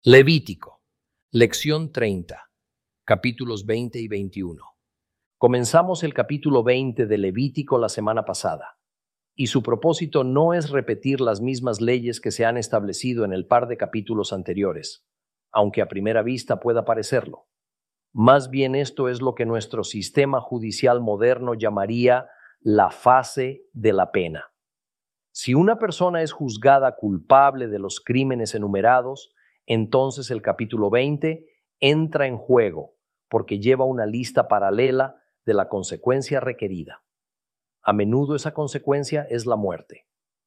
Levítico, lección 30, capítulos 20 y 21. Comenzamos el capítulo 20 de Levítico la semana pasada, y su propósito no es repetir las mismas leyes que se han establecido en el par de capítulos anteriores, aunque a primera vista pueda parecerlo. Más bien esto es lo que nuestro sistema judicial moderno llamaría la fase de la pena. Si una persona es juzgada culpable de los crímenes enumerados, entonces el capítulo 20 entra en juego porque lleva una lista paralela de la consecuencia requerida. A menudo esa consecuencia es la muerte.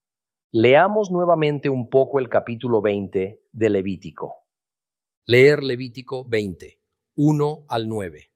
Leamos nuevamente un poco el capítulo 20 de Levítico. Leer Levítico 20, 1 al 9.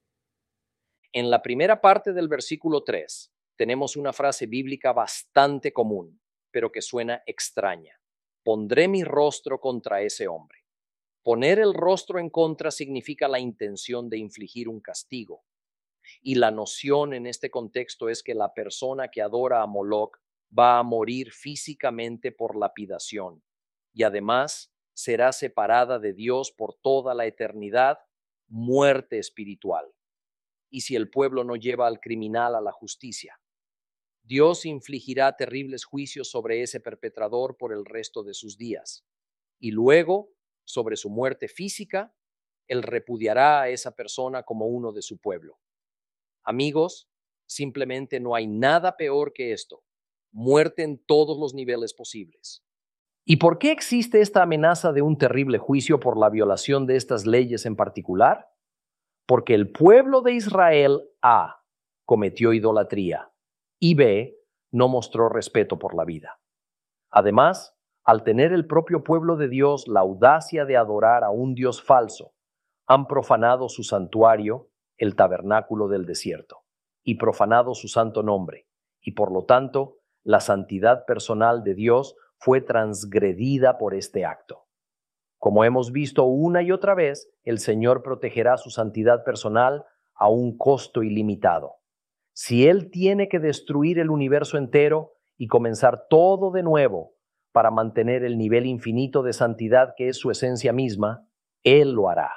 En la primera parte del versículo 3 tenemos una frase bíblica bastante común, pero que suena extraña. Pondré mi rostro contra ese hombre. Poner el rostro en contra significa la intención de infligir un castigo. Y la noción en este contexto es que la persona que adora a Moloch va a morir físicamente por lapidación y además será separada de Dios por toda la eternidad, muerte espiritual. Y si el pueblo no lleva al criminal a la justicia, Dios infligirá terribles juicios sobre ese perpetrador por el resto de sus días. Y luego, sobre su muerte física, él repudiará a esa persona como uno de su pueblo. Amigos, simplemente no hay nada peor que esto. Muerte en todos los niveles posibles. ¿Y por qué existe esta amenaza de un terrible juicio por la violación de estas leyes en particular? Porque el pueblo de Israel, A, cometió idolatría y B, no mostró respeto por la vida. Además, al tener el propio pueblo de Dios la audacia de adorar a un Dios falso, han profanado su santuario, el tabernáculo del desierto, y profanado su santo nombre, y por lo tanto, la santidad personal de Dios fue transgredida por este acto. Como hemos visto una y otra vez, el Señor protegerá su santidad personal a un costo ilimitado. Si Él tiene que destruir el universo entero y comenzar todo de nuevo para mantener el nivel infinito de santidad que es su esencia misma, Él lo hará.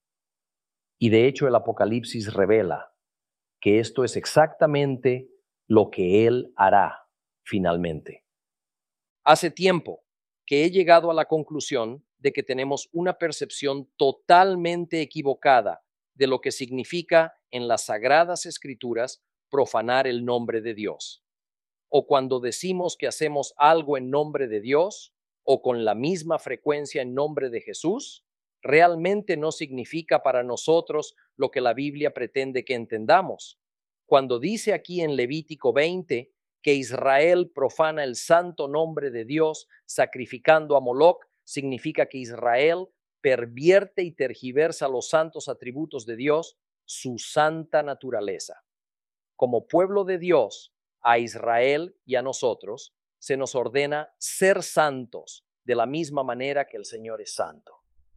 Y de hecho el Apocalipsis revela que esto es exactamente lo que Él hará finalmente. Hace tiempo que he llegado a la conclusión de que tenemos una percepción totalmente equivocada de lo que significa en las Sagradas Escrituras profanar el nombre de Dios. O cuando decimos que hacemos algo en nombre de Dios, o con la misma frecuencia en nombre de Jesús, realmente no significa para nosotros lo que la Biblia pretende que entendamos. Cuando dice aquí en Levítico 20 que Israel profana el santo nombre de Dios sacrificando a Moloch, significa que Israel pervierte y tergiversa los santos atributos de Dios, su santa naturaleza. Como pueblo de Dios, a Israel y a nosotros se nos ordena ser santos de la misma manera que el Señor es santo.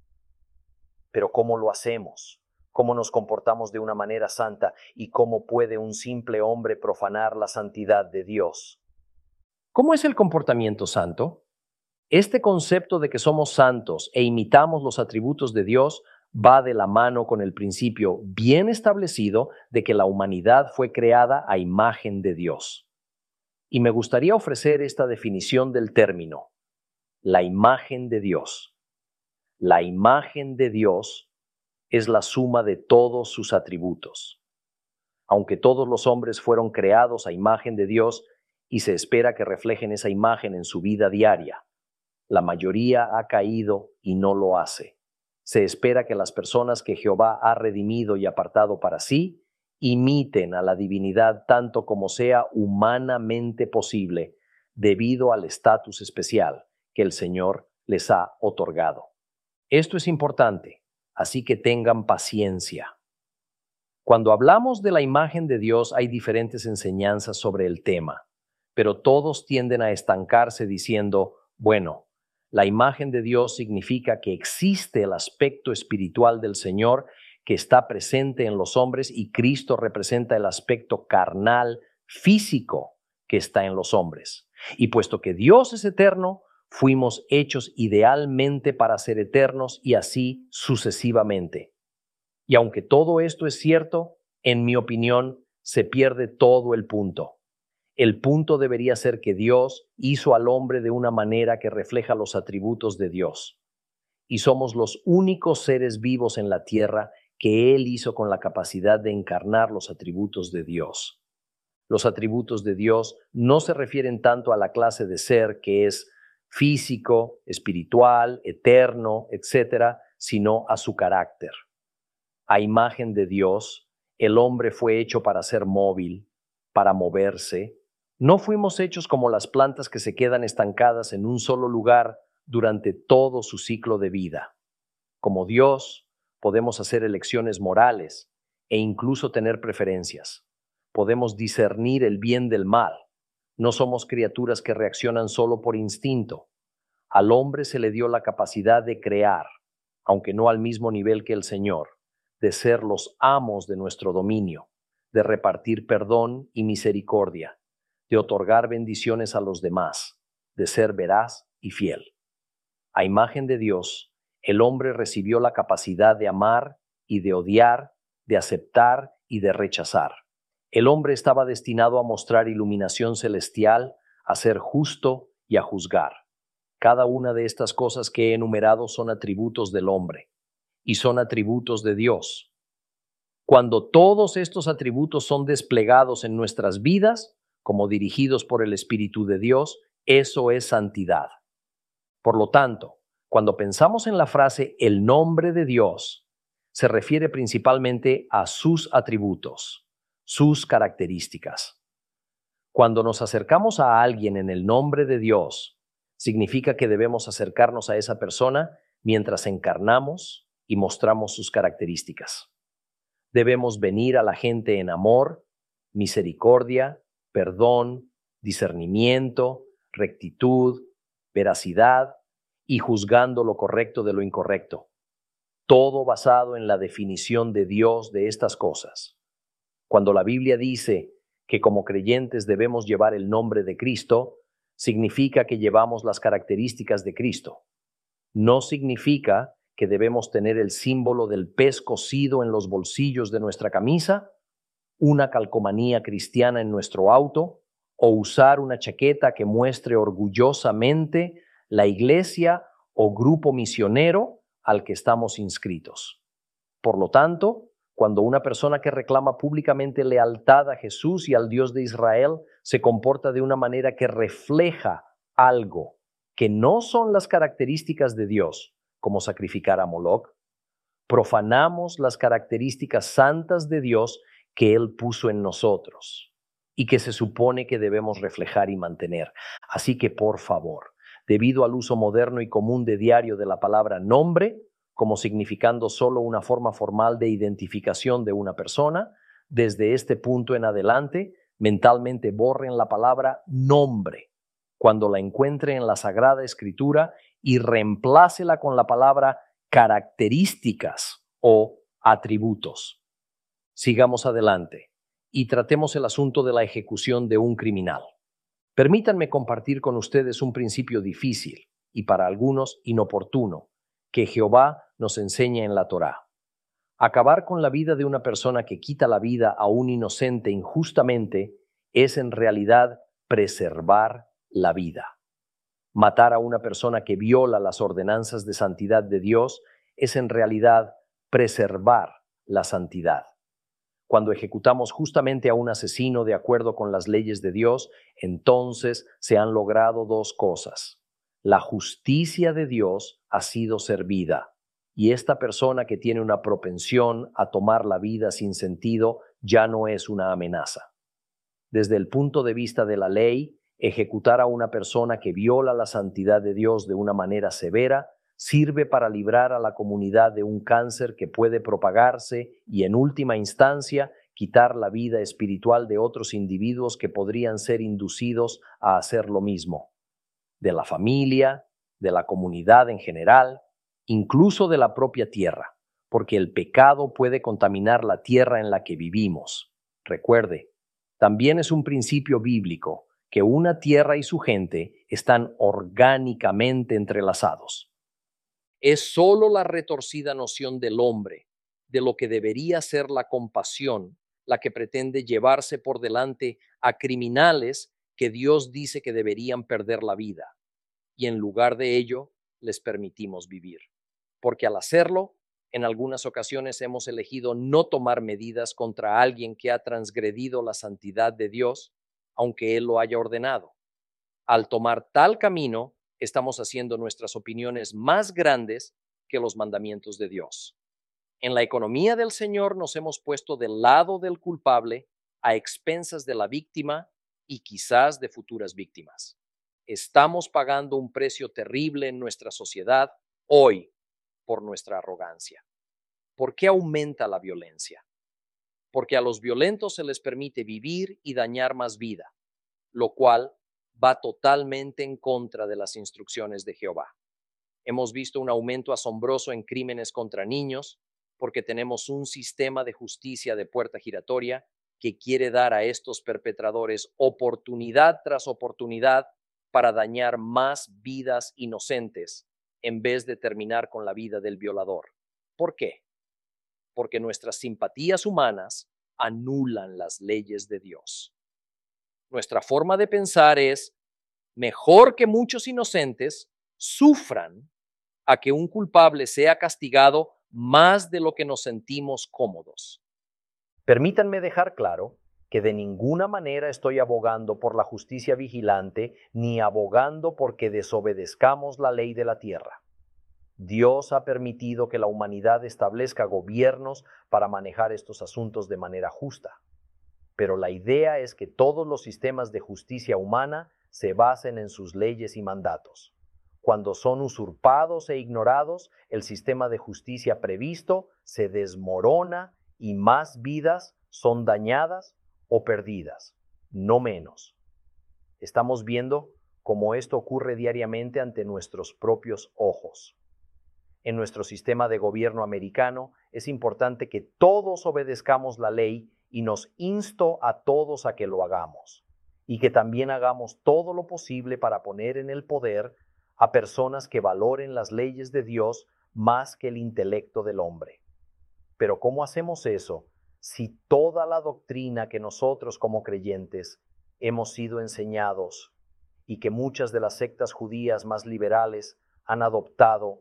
Pero ¿cómo lo hacemos? ¿Cómo nos comportamos de una manera santa? ¿Y cómo puede un simple hombre profanar la santidad de Dios? ¿Cómo es el comportamiento santo? Este concepto de que somos santos e imitamos los atributos de Dios va de la mano con el principio bien establecido de que la humanidad fue creada a imagen de Dios. Y me gustaría ofrecer esta definición del término: la imagen de Dios. La imagen de Dios es la suma de todos sus atributos. Aunque todos los hombres fueron creados a imagen de Dios y se espera que reflejen esa imagen en su vida diaria, la mayoría ha caído y no lo hace. Se espera que las personas que Jehová ha redimido y apartado para sí imiten a la divinidad tanto como sea humanamente posible, debido al estatus especial que el Señor les ha otorgado. Esto es importante, así que tengan paciencia. Cuando hablamos de la imagen de Dios hay diferentes enseñanzas sobre el tema, pero todos tienden a estancarse diciendo, bueno, la imagen de Dios significa que existe el aspecto espiritual del Señor que está presente en los hombres y Cristo representa el aspecto carnal, físico que está en los hombres. Y puesto que Dios es eterno, Fuimos hechos idealmente para ser eternos y así sucesivamente. Y aunque todo esto es cierto, en mi opinión, se pierde todo el punto. El punto debería ser que Dios hizo al hombre de una manera que refleja los atributos de Dios. Y somos los únicos seres vivos en la tierra que Él hizo con la capacidad de encarnar los atributos de Dios. Los atributos de Dios no se refieren tanto a la clase de ser que es físico, espiritual, eterno, etcétera, sino a su carácter. A imagen de Dios, el hombre fue hecho para ser móvil, para moverse. No fuimos hechos como las plantas que se quedan estancadas en un solo lugar durante todo su ciclo de vida. Como Dios, podemos hacer elecciones morales e incluso tener preferencias. Podemos discernir el bien del mal. No somos criaturas que reaccionan solo por instinto. Al hombre se le dio la capacidad de crear, aunque no al mismo nivel que el Señor, de ser los amos de nuestro dominio, de repartir perdón y misericordia, de otorgar bendiciones a los demás, de ser veraz y fiel. A imagen de Dios, el hombre recibió la capacidad de amar y de odiar, de aceptar y de rechazar. El hombre estaba destinado a mostrar iluminación celestial, a ser justo y a juzgar. Cada una de estas cosas que he enumerado son atributos del hombre y son atributos de Dios. Cuando todos estos atributos son desplegados en nuestras vidas, como dirigidos por el Espíritu de Dios, eso es santidad. Por lo tanto, cuando pensamos en la frase el nombre de Dios, se refiere principalmente a sus atributos, sus características. Cuando nos acercamos a alguien en el nombre de Dios, significa que debemos acercarnos a esa persona mientras encarnamos y mostramos sus características. Debemos venir a la gente en amor, misericordia, perdón, discernimiento, rectitud, veracidad y juzgando lo correcto de lo incorrecto. Todo basado en la definición de Dios de estas cosas. Cuando la Biblia dice que como creyentes debemos llevar el nombre de Cristo, significa que llevamos las características de Cristo. No significa que debemos tener el símbolo del pez cosido en los bolsillos de nuestra camisa, una calcomanía cristiana en nuestro auto o usar una chaqueta que muestre orgullosamente la iglesia o grupo misionero al que estamos inscritos. Por lo tanto, cuando una persona que reclama públicamente lealtad a Jesús y al Dios de Israel se comporta de una manera que refleja algo que no son las características de Dios, como sacrificar a Moloc, profanamos las características santas de Dios que Él puso en nosotros y que se supone que debemos reflejar y mantener. Así que, por favor, debido al uso moderno y común de diario de la palabra nombre, como significando solo una forma formal de identificación de una persona, desde este punto en adelante, mentalmente borren la palabra nombre cuando la encuentre en la Sagrada Escritura y reemplácela con la palabra características o atributos. Sigamos adelante y tratemos el asunto de la ejecución de un criminal. Permítanme compartir con ustedes un principio difícil y para algunos inoportuno que Jehová nos enseña en la Torá. Acabar con la vida de una persona que quita la vida a un inocente injustamente es en realidad preservar la vida. Matar a una persona que viola las ordenanzas de santidad de Dios es en realidad preservar la santidad. Cuando ejecutamos justamente a un asesino de acuerdo con las leyes de Dios, entonces se han logrado dos cosas. La justicia de Dios ha sido servida y esta persona que tiene una propensión a tomar la vida sin sentido ya no es una amenaza. Desde el punto de vista de la ley, ejecutar a una persona que viola la santidad de Dios de una manera severa sirve para librar a la comunidad de un cáncer que puede propagarse y, en última instancia, quitar la vida espiritual de otros individuos que podrían ser inducidos a hacer lo mismo. De la familia, de la comunidad en general, incluso de la propia tierra, porque el pecado puede contaminar la tierra en la que vivimos. Recuerde, también es un principio bíblico que una tierra y su gente están orgánicamente entrelazados. Es solo la retorcida noción del hombre, de lo que debería ser la compasión, la que pretende llevarse por delante a criminales que Dios dice que deberían perder la vida, y en lugar de ello les permitimos vivir. Porque al hacerlo, en algunas ocasiones hemos elegido no tomar medidas contra alguien que ha transgredido la santidad de Dios, aunque Él lo haya ordenado. Al tomar tal camino, estamos haciendo nuestras opiniones más grandes que los mandamientos de Dios. En la economía del Señor nos hemos puesto del lado del culpable a expensas de la víctima y quizás de futuras víctimas. Estamos pagando un precio terrible en nuestra sociedad hoy por nuestra arrogancia. ¿Por qué aumenta la violencia? Porque a los violentos se les permite vivir y dañar más vida, lo cual va totalmente en contra de las instrucciones de Jehová. Hemos visto un aumento asombroso en crímenes contra niños porque tenemos un sistema de justicia de puerta giratoria que quiere dar a estos perpetradores oportunidad tras oportunidad para dañar más vidas inocentes en vez de terminar con la vida del violador. ¿Por qué? Porque nuestras simpatías humanas anulan las leyes de Dios. Nuestra forma de pensar es: mejor que muchos inocentes sufran a que un culpable sea castigado más de lo que nos sentimos cómodos. Permítanme dejar claro que de ninguna manera estoy abogando por la justicia vigilante ni abogando porque desobedezcamos la ley de la tierra. Dios ha permitido que la humanidad establezca gobiernos para manejar estos asuntos de manera justa. Pero la idea es que todos los sistemas de justicia humana se basen en sus leyes y mandatos. Cuando son usurpados e ignorados, el sistema de justicia previsto se desmorona y más vidas son dañadas o perdidas, no menos. Estamos viendo cómo esto ocurre diariamente ante nuestros propios ojos. En nuestro sistema de gobierno americano es importante que todos obedezcamos la ley y nos insto a todos a que lo hagamos, y que también hagamos todo lo posible para poner en el poder a personas que valoren las leyes de Dios más que el intelecto del hombre. Pero ¿cómo hacemos eso si toda la doctrina que nosotros como creyentes hemos sido enseñados y que muchas de las sectas judías más liberales han adoptado,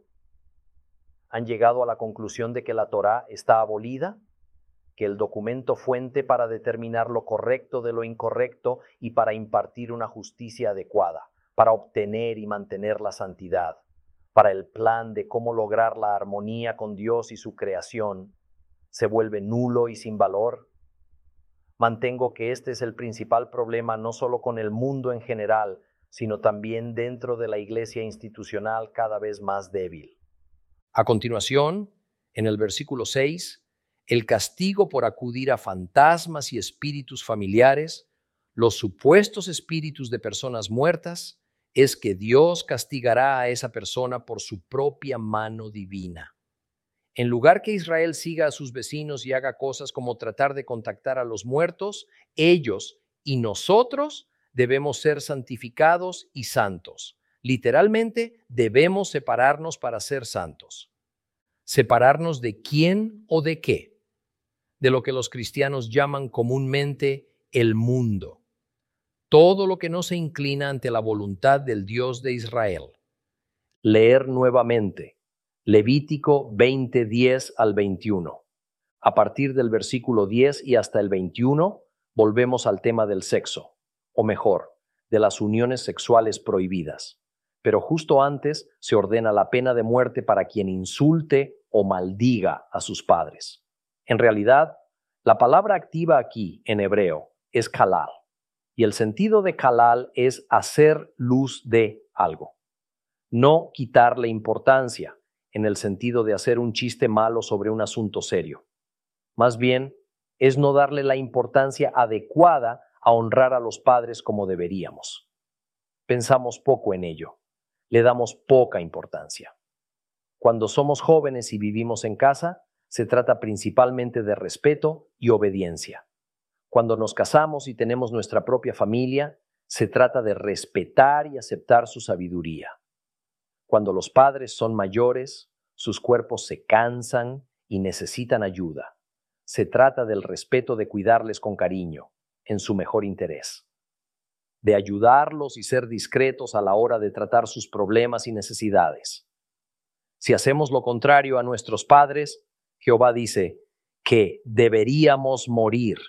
han llegado a la conclusión de que la Torá está abolida, que el documento fuente para determinar lo correcto de lo incorrecto y para impartir una justicia adecuada, para obtener y mantener la santidad, para el plan de cómo lograr la armonía con Dios y su creación, se vuelve nulo y sin valor? Mantengo que este es el principal problema no solo con el mundo en general, sino también dentro de la iglesia institucional cada vez más débil. A continuación, en el versículo 6, el castigo por acudir a fantasmas y espíritus familiares, los supuestos espíritus de personas muertas, es que Dios castigará a esa persona por su propia mano divina. En lugar que Israel siga a sus vecinos y haga cosas como tratar de contactar a los muertos, ellos y nosotros debemos ser santificados y santos. Literalmente, debemos separarnos para ser santos. ¿Separarnos de quién o de qué? De lo que los cristianos llaman comúnmente el mundo. Todo lo que no se inclina ante la voluntad del Dios de Israel. Leer nuevamente Levítico 20, 10 al 21. A partir del versículo 10 y hasta el 21, volvemos al tema del sexo, o mejor, de las uniones sexuales prohibidas. Pero justo antes se ordena la pena de muerte para quien insulte o maldiga a sus padres. En realidad, la palabra activa aquí en hebreo es kalal, y el sentido de kalal es hacer luz de algo. No quitarle importancia, en el sentido de hacer un chiste malo sobre un asunto serio. Más bien, es no darle la importancia adecuada a honrar a los padres como deberíamos. Pensamos poco en ello, le damos poca importancia. Cuando somos jóvenes y vivimos en casa, se trata principalmente de respeto y obediencia. Cuando nos casamos y tenemos nuestra propia familia, Se trata de respetar y aceptar su sabiduría. Cuando los padres son mayores, sus cuerpos se cansan y necesitan ayuda. Se trata del respeto de cuidarles con cariño, en su mejor interés, de ayudarlos y ser discretos a la hora de tratar sus problemas y necesidades. Si hacemos lo contrario a nuestros padres, Jehová dice que deberíamos morir.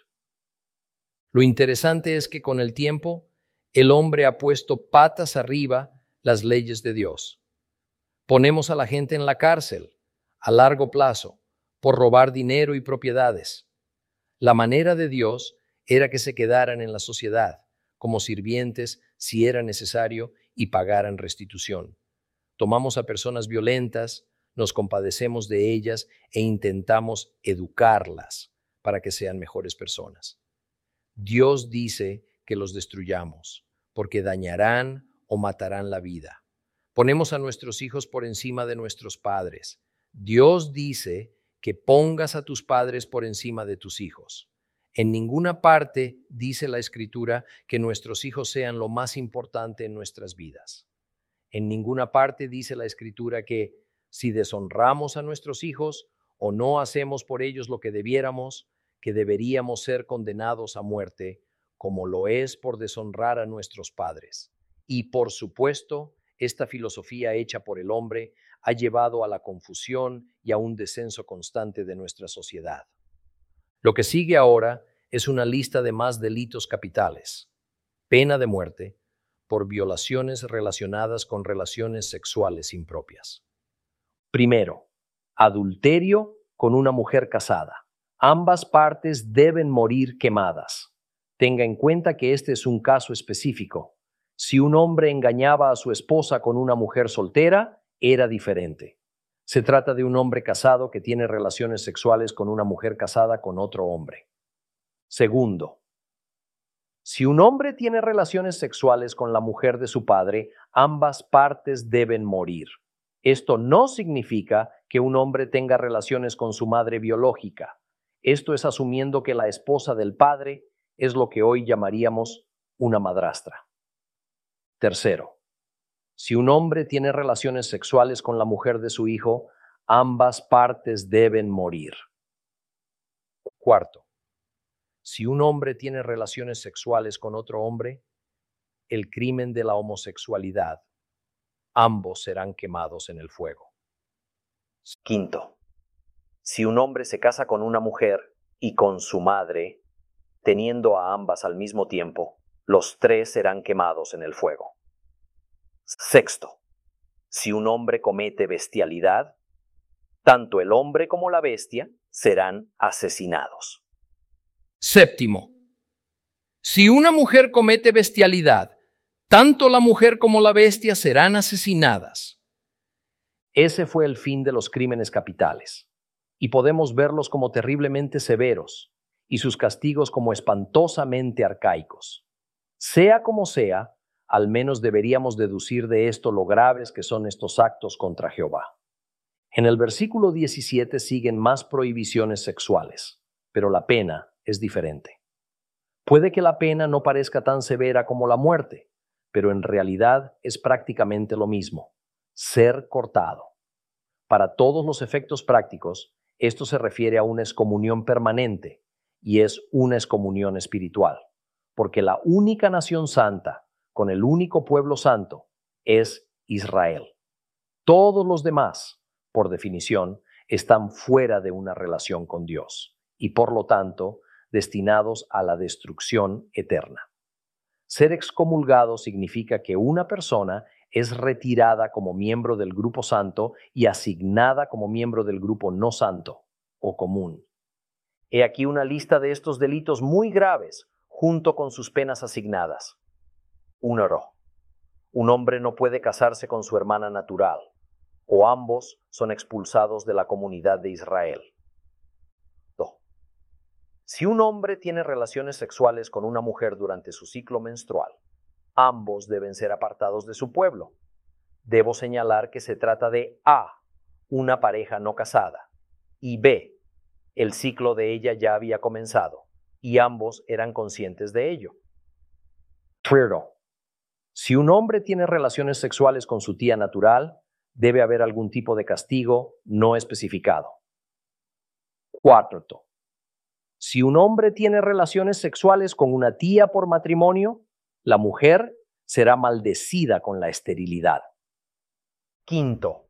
Lo interesante es que con el tiempo, el hombre ha puesto patas arriba las leyes de Dios. Ponemos a la gente en la cárcel, a largo plazo, por robar dinero y propiedades. La manera de Dios era que se quedaran en la sociedad, como sirvientes si era necesario, y pagaran restitución. Tomamos a personas violentas, nos compadecemos de ellas e intentamos educarlas para que sean mejores personas. Dios dice que los destruyamos, porque dañarán o matarán la vida. Ponemos a nuestros hijos por encima de nuestros padres. Dios dice que pongas a tus padres por encima de tus hijos. En ninguna parte dice la Escritura que nuestros hijos sean lo más importante en nuestras vidas. En ninguna parte dice la Escritura que si deshonramos a nuestros hijos o no hacemos por ellos lo que debiéramos, que deberíamos ser condenados a muerte, como lo es por deshonrar a nuestros padres. Y por supuesto, esta filosofía hecha por el hombre ha llevado a la confusión y a un descenso constante de nuestra sociedad. Lo que sigue ahora es una lista de más delitos capitales: pena de muerte por violaciones relacionadas con relaciones sexuales impropias. Primero, adulterio con una mujer casada. Ambas partes deben morir quemadas. Tenga en cuenta que este es un caso específico. Si un hombre engañaba a su esposa con una mujer soltera, era diferente. Se trata de un hombre casado que tiene relaciones sexuales con una mujer casada con otro hombre. Segundo, si un hombre tiene relaciones sexuales con la mujer de su padre, ambas partes deben morir. Esto no significa que un hombre tenga relaciones con su madre biológica. Esto es asumiendo que la esposa del padre es lo que hoy llamaríamos una madrastra. Tercero, si un hombre tiene relaciones sexuales con la mujer de su hijo, ambas partes deben morir. Cuarto, si un hombre tiene relaciones sexuales con otro hombre, el crimen de la homosexualidad, ambos serán quemados en el fuego. Quinto, si un hombre se casa con una mujer y con su madre, teniendo a ambas al mismo tiempo, los tres serán quemados en el fuego. Sexto, si un hombre comete bestialidad, tanto el hombre como la bestia serán asesinados. Séptimo, si una mujer comete bestialidad, tanto la mujer como la bestia serán asesinadas. Ese fue el fin de los crímenes capitales, y podemos verlos como terriblemente severos y sus castigos como espantosamente arcaicos. Sea como sea, al menos deberíamos deducir de esto lo graves que son estos actos contra Jehová. En el versículo 17 siguen más prohibiciones sexuales, pero la pena es diferente. Puede que la pena no parezca tan severa como la muerte, pero en realidad es prácticamente lo mismo: ser cortado. Para todos los efectos prácticos, esto se refiere a una excomunión permanente, y es una excomunión espiritual, porque la única nación santa, con el único pueblo santo, es Israel. Todos los demás, por definición, están fuera de una relación con Dios y por lo tanto destinados a la destrucción eterna. Ser excomulgado significa que una persona es retirada como miembro del grupo santo y asignada como miembro del grupo no santo o común. He aquí una lista de estos delitos muy graves junto con sus penas asignadas. 1. Un hombre no puede casarse con su hermana natural, o ambos son expulsados de la comunidad de Israel. 2. Si un hombre tiene relaciones sexuales con una mujer durante su ciclo menstrual, ambos deben ser apartados de su pueblo. Debo señalar que se trata de A, una pareja no casada, y B, el ciclo de ella ya había comenzado, y ambos eran conscientes de ello. 3. Si un hombre tiene relaciones sexuales con su tía natural, debe haber algún tipo de castigo no especificado. Cuarto, si un hombre tiene relaciones sexuales con una tía por matrimonio, la mujer será maldecida con la esterilidad. Quinto,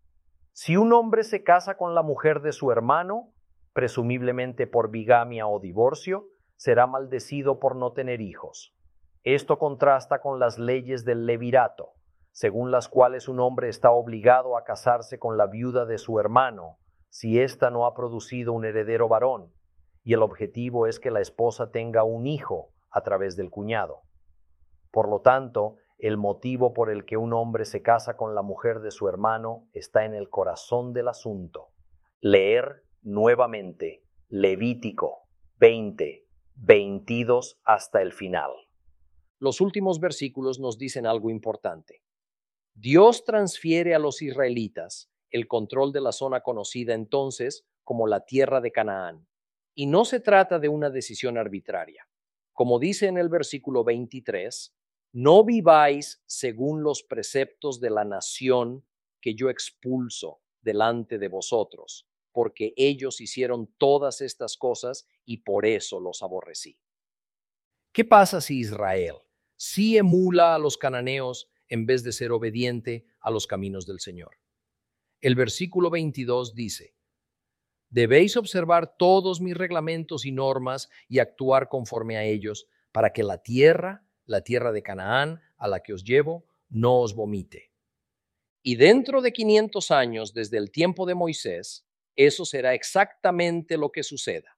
si un hombre se casa con la mujer de su hermano, presumiblemente por bigamia o divorcio, será maldecido por no tener hijos. Esto contrasta con las leyes del levirato, según las cuales un hombre está obligado a casarse con la viuda de su hermano si ésta no ha producido un heredero varón, y el objetivo es que la esposa tenga un hijo a través del cuñado. Por lo tanto, el motivo por el que un hombre se casa con la mujer de su hermano está en el corazón del asunto. Leer nuevamente Levítico 20, 22 hasta el final. Los últimos versículos nos dicen algo importante. Dios transfiere a los israelitas el control de la zona conocida entonces como la tierra de Canaán. Y no se trata de una decisión arbitraria. Como dice en el versículo 23, no viváis según los preceptos de la nación que yo expulso delante de vosotros, porque ellos hicieron todas estas cosas y por eso los aborrecí. ¿Qué pasa si Israel sí emula a los cananeos en vez de ser obediente a los caminos del Señor? El versículo 22 dice, debéis observar todos mis reglamentos y normas y actuar conforme a ellos, para que la tierra de Canaán, a la que os llevo, no os vomite. Y dentro de 500 años, desde el tiempo de Moisés, eso será exactamente lo que suceda.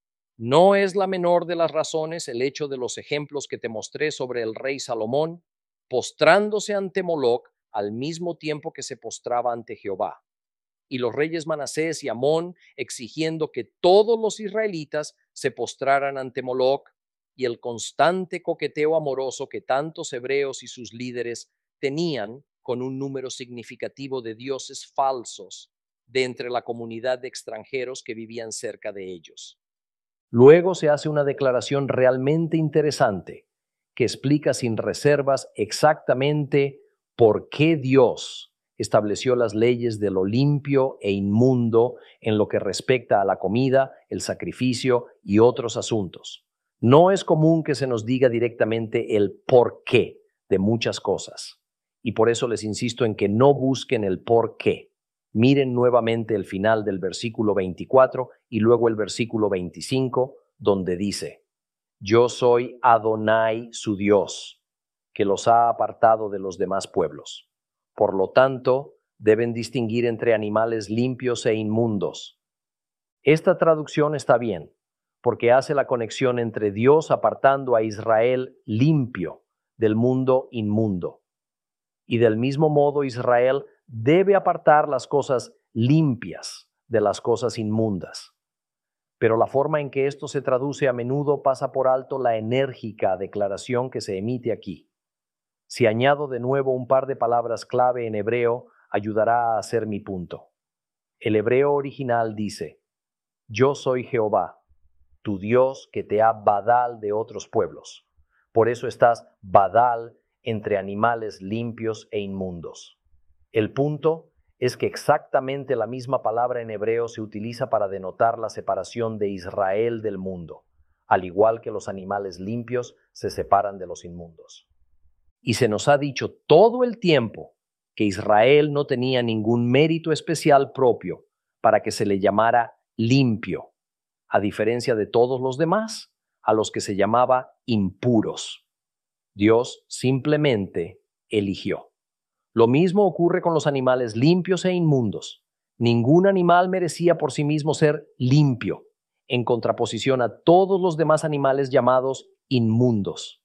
No es la menor de las razones el hecho de los ejemplos que te mostré sobre el rey Salomón, postrándose ante Moloc al mismo tiempo que se postraba ante Jehová, y los reyes Manasés y Amón exigiendo que todos los israelitas se postraran ante Moloc, y el constante coqueteo amoroso que tantos hebreos y sus líderes tenían con un número significativo de dioses falsos de entre la comunidad de extranjeros que vivían cerca de ellos. Luego se hace una declaración realmente interesante que explica sin reservas exactamente por qué Dios estableció las leyes de lo limpio e inmundo en lo que respecta a la comida, el sacrificio y otros asuntos. No es común que se nos diga directamente el por qué de muchas cosas, y por eso les insisto en que no busquen el por qué. Miren nuevamente el final del versículo 24 y luego el versículo 25, donde dice, yo soy Adonai su Dios, que los ha apartado de los demás pueblos. Por lo tanto, deben distinguir entre animales limpios e inmundos. Esta traducción está bien, porque hace la conexión entre Dios apartando a Israel limpio del mundo inmundo. Y del mismo modo Israel debe apartar las cosas limpias de las cosas inmundas. Pero la forma en que esto se traduce a menudo pasa por alto la enérgica declaración que se emite aquí. Si añado de nuevo un par de palabras clave en hebreo, ayudará a hacer mi punto. El hebreo original dice, yo soy Jehová, tu Dios que te ha badal de otros pueblos. Por eso estás badal entre animales limpios e inmundos. El punto es que exactamente la misma palabra en hebreo se utiliza para denotar la separación de Israel del mundo, al igual que los animales limpios se separan de los inmundos. Y se nos ha dicho todo el tiempo que Israel no tenía ningún mérito especial propio para que se le llamara limpio, a diferencia de todos los demás, a los que se llamaba impuros. Dios simplemente eligió. Lo mismo ocurre con los animales limpios e inmundos. Ningún animal merecía por sí mismo ser limpio, en contraposición a todos los demás animales llamados inmundos.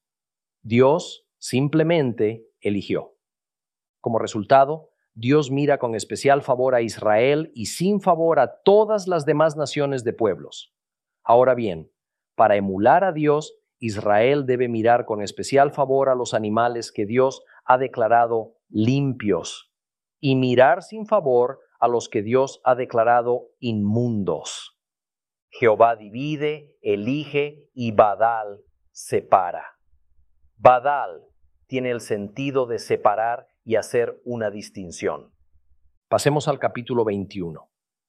Dios simplemente eligió. Como resultado, Dios mira con especial favor a Israel y sin favor a todas las demás naciones de pueblos. Ahora bien, para emular a Dios, Israel debe mirar con especial favor a los animales que Dios ha declarado limpios y mirar sin favor a los que Dios ha declarado inmundos. Jehová divide, elige y Badal separa. Badal tiene el sentido de separar y hacer una distinción. Pasemos al capítulo 21.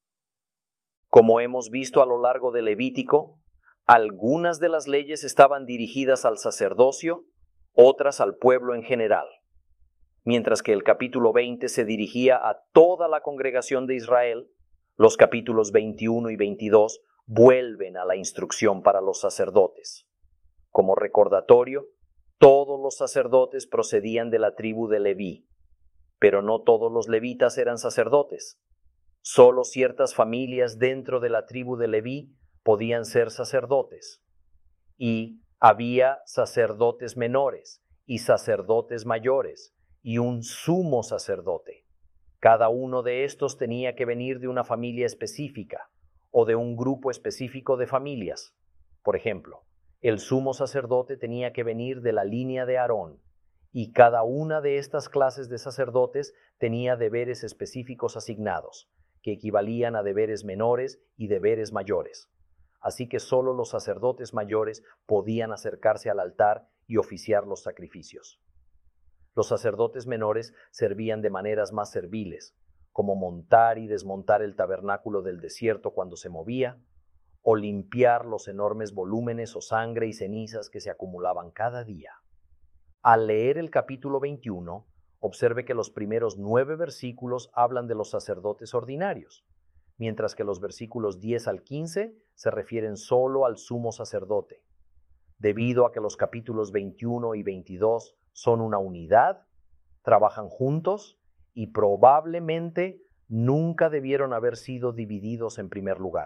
Como hemos visto a lo largo de Levítico, algunas de las leyes estaban dirigidas al sacerdocio, otras al pueblo en general, mientras que el capítulo 20 se dirigía a toda la congregación de Israel. Los capítulos 21 y 22 vuelven a la instrucción para los sacerdotes. Como recordatorio, todos los sacerdotes procedían de la tribu de Leví, pero no todos los levitas eran sacerdotes. Solo ciertas familias dentro de la tribu de Leví podían ser sacerdotes. Y había sacerdotes menores y sacerdotes mayores y un sumo sacerdote. Cada uno de estos tenía que venir de una familia específica o de un grupo específico de familias. Por ejemplo, el sumo sacerdote tenía que venir de la línea de Aarón, y cada una de estas clases de sacerdotes tenía deberes específicos asignados, que equivalían a deberes menores y deberes mayores. Así que solo los sacerdotes mayores podían acercarse al altar y oficiar los sacrificios. Los sacerdotes menores servían de maneras más serviles, como montar y desmontar el tabernáculo del desierto cuando se movía, o limpiar los enormes volúmenes o sangre y cenizas que se acumulaban cada día. Al leer el capítulo 21, observe que los primeros 9 versículos hablan de los sacerdotes ordinarios, mientras que los versículos 10 al 15 se refieren solo al sumo sacerdote. Debido a que los capítulos 21 y 22 son una unidad, trabajan juntos y probablemente nunca debieron haber sido divididos en primer lugar.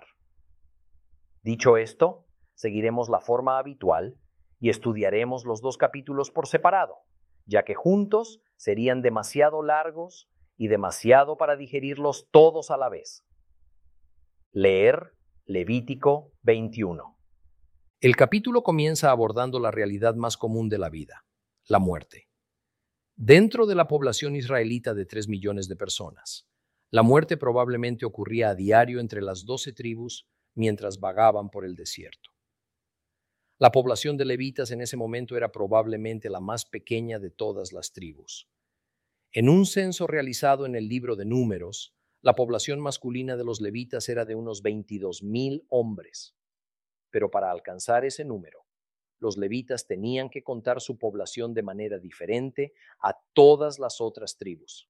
Dicho esto, seguiremos la forma habitual y estudiaremos los 2 capítulos por separado, ya que juntos serían demasiado largos y demasiado para digerirlos todos a la vez. Leer Levítico 21. El capítulo comienza abordando la realidad más común de la vida, la muerte. Dentro de la población israelita de 3 millones de personas, la muerte probablemente ocurría a diario entre las 12 tribus mientras vagaban por el desierto. La población de levitas en ese momento era probablemente la más pequeña de todas las tribus. En un censo realizado en el libro de Números, la población masculina de los levitas era de unos 22,000 hombres. Pero para alcanzar ese número, los levitas tenían que contar su población de manera diferente a todas las otras tribus.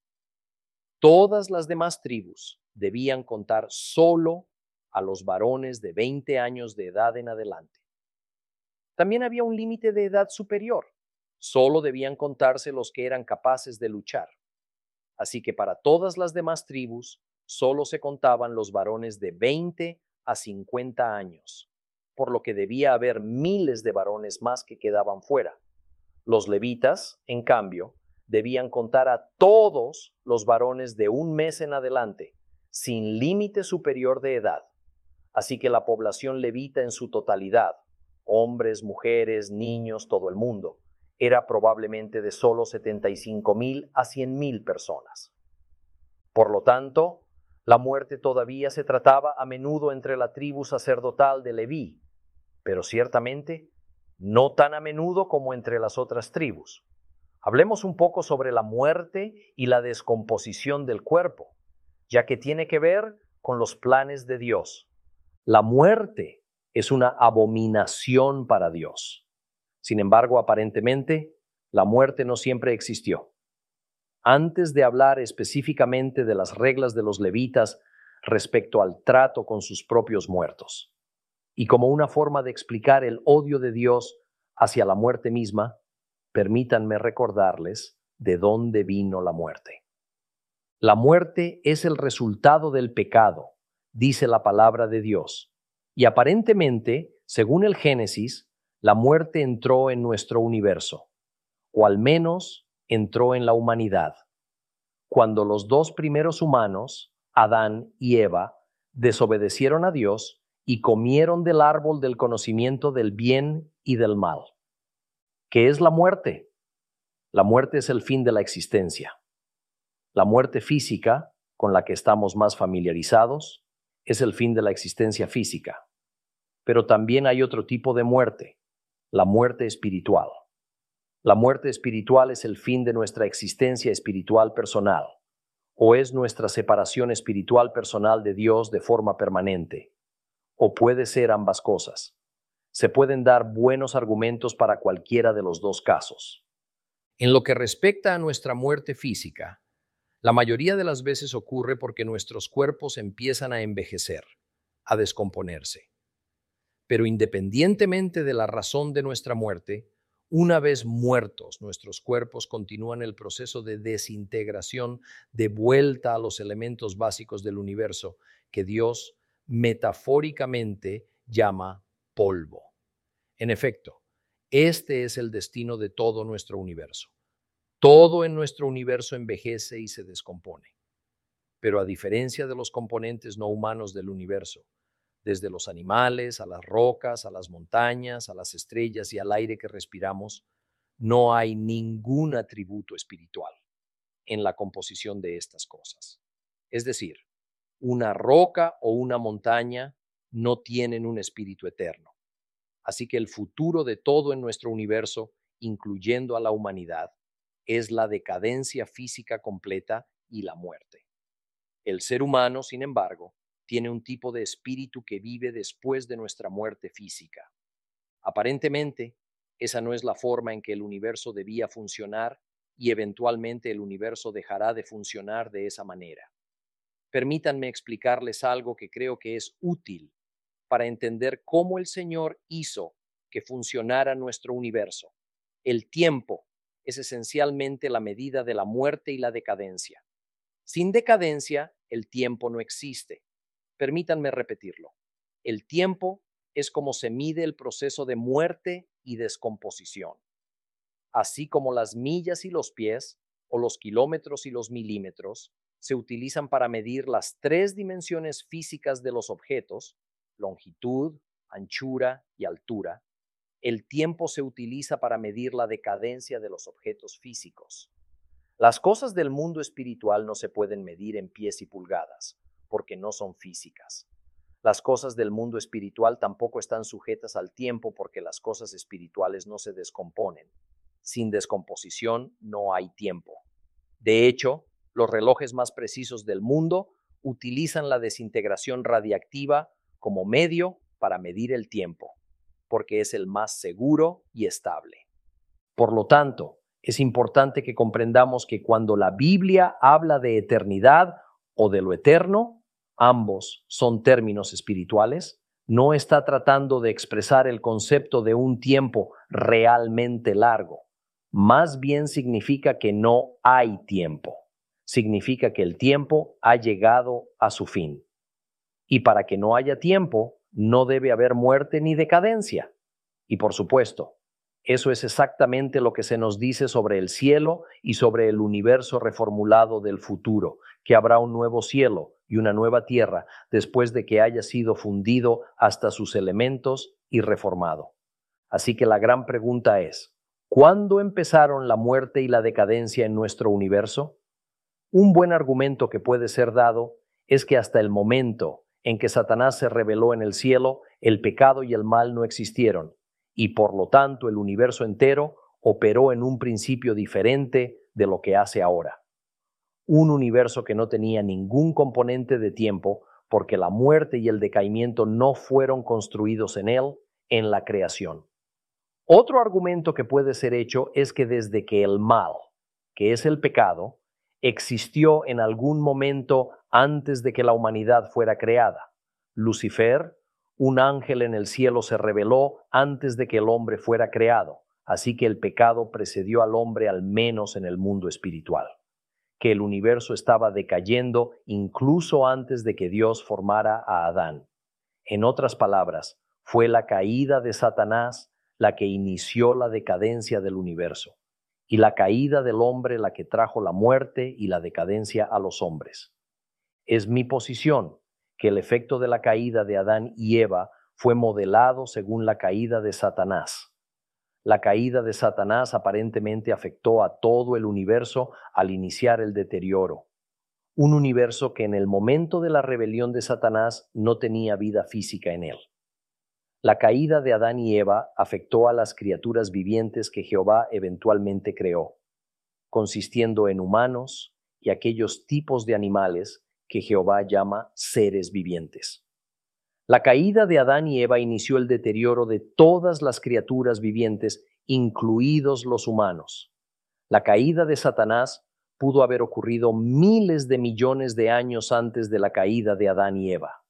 Todas las demás tribus debían contar solo a los varones de 20 años de edad en adelante. También había un límite de edad superior. Solo debían contarse los que eran capaces de luchar. Así que para todas las demás tribus, solo se contaban los varones de 20 a 50 años, por lo que debía haber miles de varones más que quedaban fuera. Los levitas, en cambio, debían contar a todos los varones de 1 mes en adelante, sin límite superior de edad. Así que la población levita en su totalidad, hombres, mujeres, niños, todo el mundo, era probablemente de solo 75,000 a 100,000 personas. Por lo tanto, la muerte todavía se trataba a menudo entre la tribu sacerdotal de Leví, pero ciertamente no tan a menudo como entre las otras tribus. Hablemos un poco sobre la muerte y la descomposición del cuerpo, ya que tiene que ver con los planes de Dios. La muerte es una abominación para Dios. Sin embargo, aparentemente, la muerte no siempre existió. Antes de hablar específicamente de las reglas de los levitas respecto al trato con sus propios muertos, y como una forma de explicar el odio de Dios hacia la muerte misma, permítanme recordarles de dónde vino la muerte. La muerte es el resultado del pecado, dice la palabra de Dios, y aparentemente, según el Génesis, la muerte entró en nuestro universo, o al menos entró en la humanidad, cuando los 2 primeros humanos, Adán y Eva, desobedecieron a Dios y comieron del árbol del conocimiento del bien y del mal. ¿Qué es la muerte? La muerte es el fin de la existencia. La muerte física, con la que estamos más familiarizados, es el fin de la existencia física. Pero también hay otro tipo de muerte, la muerte espiritual. ¿La muerte espiritual es el fin de nuestra existencia espiritual personal? ¿O es nuestra separación espiritual personal de Dios de forma permanente? ¿O puede ser ambas cosas? Se pueden dar buenos argumentos para cualquiera de los dos casos. En lo que respecta a nuestra muerte física, la mayoría de las veces ocurre porque nuestros cuerpos empiezan a envejecer, a descomponerse. Pero independientemente de la razón de nuestra muerte, una vez muertos, nuestros cuerpos continúan el proceso de desintegración de vuelta a los elementos básicos del universo que Dios metafóricamente llama polvo. En efecto, este es el destino de todo nuestro universo. Todo en nuestro universo envejece y se descompone. Pero a diferencia de los componentes no humanos del universo, desde los animales, a las rocas, a las montañas, a las estrellas y al aire que respiramos, no hay ningún atributo espiritual en la composición de estas cosas. Es decir, una roca o una montaña no tienen un espíritu eterno. Así que el futuro de todo en nuestro universo, incluyendo a la humanidad, es la decadencia física completa y la muerte. El ser humano, sin embargo, tiene un tipo de espíritu que vive después de nuestra muerte física. Aparentemente, esa no es la forma en que el universo debía funcionar y eventualmente el universo dejará de funcionar de esa manera. Permítanme explicarles algo que creo que es útil para entender cómo el Señor hizo que funcionara nuestro universo. El tiempo es esencialmente la medida de la muerte y la decadencia. Sin decadencia, el tiempo no existe. Permítanme repetirlo. El tiempo es como se mide el proceso de muerte y descomposición. Así como las millas y los pies, o los kilómetros y los milímetros, se utilizan para medir las tres dimensiones físicas de los objetos, longitud, anchura y altura, el tiempo se utiliza para medir la decadencia de los objetos físicos. Las cosas del mundo espiritual no se pueden medir en pies y pulgadas, porque no son físicas. Las cosas del mundo espiritual tampoco están sujetas al tiempo porque las cosas espirituales no se descomponen. Sin descomposición no hay tiempo. De hecho, los relojes más precisos del mundo utilizan la desintegración radiactiva como medio para medir el tiempo, porque es el más seguro y estable. Por lo tanto, es importante que comprendamos que cuando la Biblia habla de eternidad o de lo eterno, ambos son términos espirituales, no está tratando de expresar el concepto de un tiempo realmente largo. Más bien significa que no hay tiempo. Significa que el tiempo ha llegado a su fin. Y para que no haya tiempo, no debe haber muerte ni decadencia. Y por supuesto, eso es exactamente lo que se nos dice sobre el cielo y sobre el universo reformulado del futuro, que habrá un nuevo cielo y una nueva tierra después de que haya sido fundido hasta sus elementos y reformado. Así que la gran pregunta es, ¿cuándo empezaron la muerte y la decadencia en nuestro universo? Un buen argumento que puede ser dado es que hasta el momento en que Satanás se rebeló en el cielo, el pecado y el mal no existieron, y por lo tanto el universo entero operó en un principio diferente de lo que hace ahora. Un universo que no tenía ningún componente de tiempo, porque la muerte y el decaimiento no fueron construidos en él, en la creación. Otro argumento que puede ser hecho es que desde que el mal, que es el pecado, existió en algún momento antes de que la humanidad fuera creada. Lucifer, un ángel en el cielo, se rebeló antes de que el hombre fuera creado, así que el pecado precedió al hombre al menos en el mundo espiritual. Que el universo estaba decayendo incluso antes de que Dios formara a Adán. En otras palabras, fue la caída de Satanás la que inició la decadencia del universo, y la caída del hombre la que trajo la muerte y la decadencia a los hombres. Es mi posición que el efecto de la caída de Adán y Eva fue modelado según la caída de Satanás. La caída de Satanás aparentemente afectó a todo el universo al iniciar el deterioro. Un universo que en el momento de la rebelión de Satanás no tenía vida física en él. La caída de Adán y Eva afectó a las criaturas vivientes que Jehová eventualmente creó, consistiendo en humanos y aquellos tipos de animales que Jehová llama seres vivientes. La caída de Adán y Eva inició el deterioro de todas las criaturas vivientes, incluidos los humanos. La caída de Satanás pudo haber ocurrido miles de millones de años antes de la caída de Adán y Eva.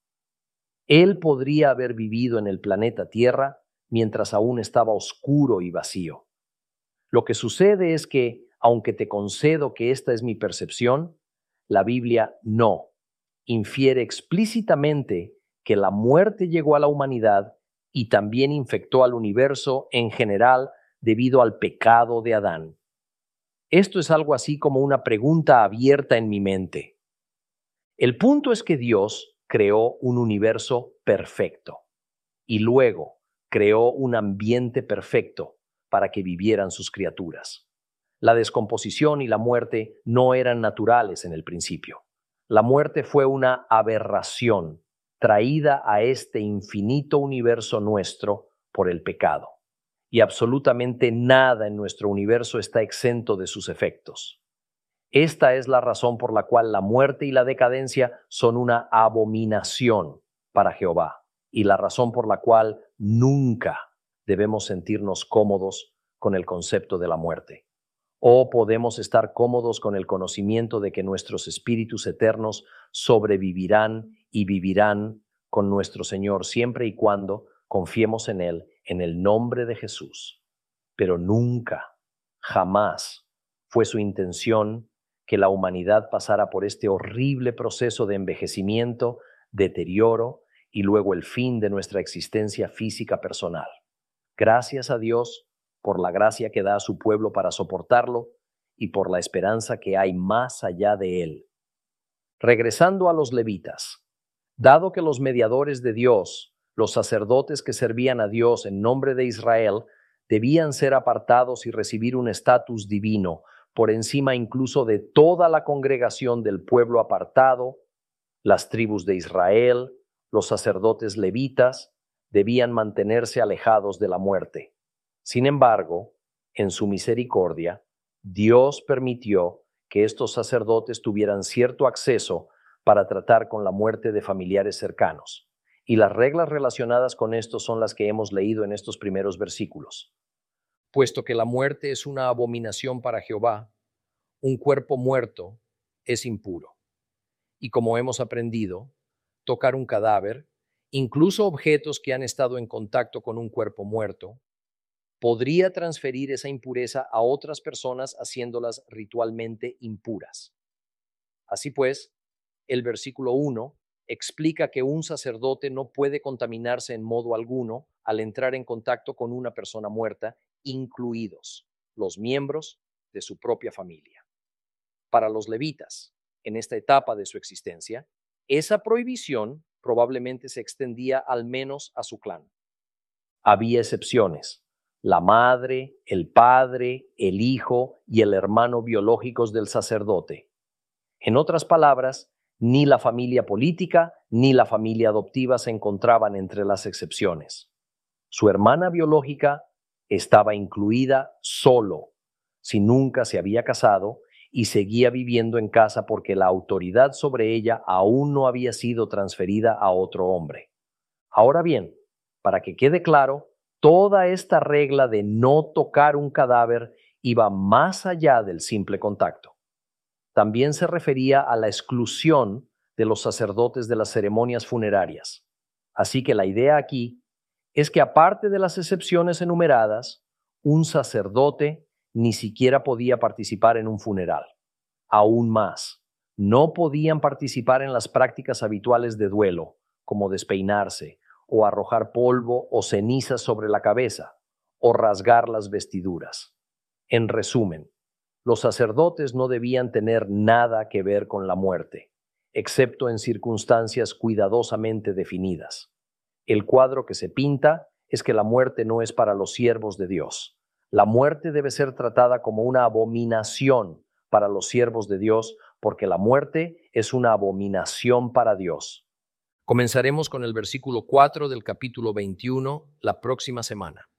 Él podría haber vivido en el planeta Tierra mientras aún estaba oscuro y vacío. Lo que sucede es que, aunque te concedo que esta es mi percepción, la Biblia no infiere explícitamente que la muerte llegó a la humanidad y también infectó al universo en general debido al pecado de Adán. Esto es algo así como una pregunta abierta en mi mente. El punto es que Dios creó un universo perfecto y luego creó un ambiente perfecto para que vivieran sus criaturas. La descomposición y la muerte no eran naturales en el principio. La muerte fue una aberración traída a este infinito universo nuestro por el pecado. Y absolutamente nada en nuestro universo está exento de sus efectos. Esta es la razón por la cual la muerte y la decadencia son una abominación para Jehová y la razón por la cual nunca debemos sentirnos cómodos con el concepto de la muerte. O podemos estar cómodos con el conocimiento de que nuestros espíritus eternos sobrevivirán y vivirán con nuestro Señor siempre y cuando confiemos en Él en el nombre de Jesús. Pero nunca, jamás fue su intención que la humanidad pasara por este horrible proceso de envejecimiento, deterioro y luego el fin de nuestra existencia física personal. Gracias a Dios por la gracia que da a su pueblo para soportarlo y por la esperanza que hay más allá de él. Regresando a los levitas, dado que los mediadores de Dios, los sacerdotes que servían a Dios en nombre de Israel, debían ser apartados y recibir un estatus divino, por encima incluso de toda la congregación del pueblo apartado, las tribus de Israel, los sacerdotes levitas, debían mantenerse alejados de la muerte. Sin embargo, en su misericordia, Dios permitió que estos sacerdotes tuvieran cierto acceso para tratar con la muerte de familiares cercanos. Y las reglas relacionadas con esto son las que hemos leído en estos primeros versículos. Puesto que la muerte es una abominación para Jehová, un cuerpo muerto es impuro. Y como hemos aprendido, tocar un cadáver, incluso objetos que han estado en contacto con un cuerpo muerto, podría transferir esa impureza a otras personas haciéndolas ritualmente impuras. Así pues, el versículo 1 explica que un sacerdote no puede contaminarse en modo alguno al entrar en contacto con una persona muerta, incluidos los miembros de su propia familia. Para los levitas, en esta etapa de su existencia, esa prohibición probablemente se extendía al menos a su clan. Había excepciones. La madre, el padre, el hijo y el hermano biológicos del sacerdote. En otras palabras, ni la familia política ni la familia adoptiva se encontraban entre las excepciones. Su hermana biológica estaba incluida solo, si nunca se había casado, y seguía viviendo en casa porque la autoridad sobre ella aún no había sido transferida a otro hombre. Ahora bien, para que quede claro, toda esta regla de no tocar un cadáver iba más allá del simple contacto. También se refería a la exclusión de los sacerdotes de las ceremonias funerarias. Así que la idea aquí es que aparte de las excepciones enumeradas, un sacerdote ni siquiera podía participar en un funeral. Aún más, no podían participar en las prácticas habituales de duelo, como despeinarse, o arrojar polvo o cenizas sobre la cabeza, o rasgar las vestiduras. En resumen, los sacerdotes no debían tener nada que ver con la muerte, excepto en circunstancias cuidadosamente definidas. El cuadro que se pinta es que la muerte no es para los siervos de Dios. La muerte debe ser tratada como una abominación para los siervos de Dios, porque la muerte es una abominación para Dios. Comenzaremos con el versículo 4 del capítulo 21 la próxima semana.